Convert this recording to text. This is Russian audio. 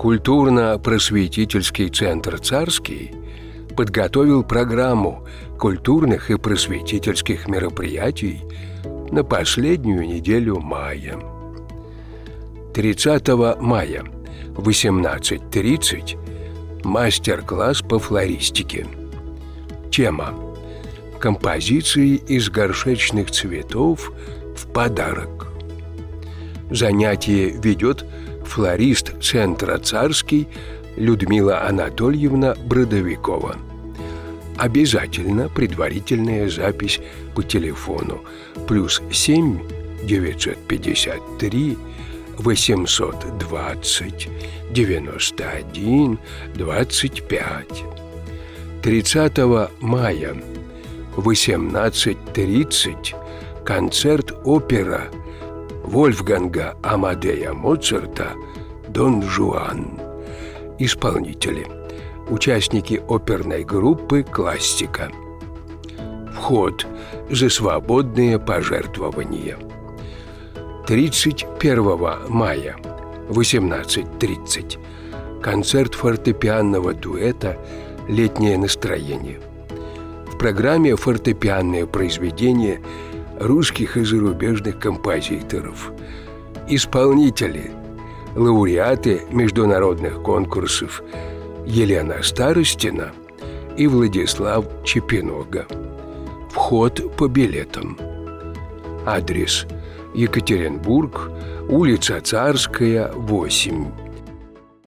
Культурно-просветительский центр «Царский» подготовил программу культурных и просветительских мероприятий на последнюю неделю мая. 30 мая в 18:30 мастер-класс по флористике. Тема: композиции из горшечных цветов в подарок. Занятие ведет флорист центра «Царский» Людмила Анатольевна Бродовикова. Обязательно предварительная запись по телефону +7 953 820 91 25. 30 мая в 18:30 концерт-опера Вольфганга Амадея Моцарта «Дон Жуан». Исполнители: участники оперной группы «Классика». Вход за свободные пожертвования. 31 мая в 18:30 концерт фортепианного дуэта «Летнее настроение». В программе фортепианные произведения русских и зарубежных композиторов. Исполнители: лауреаты международных конкурсов Елена Старостина и Владислав Чепинога. Вход по билетам. Адрес: Екатеринбург, улица Царская, 8.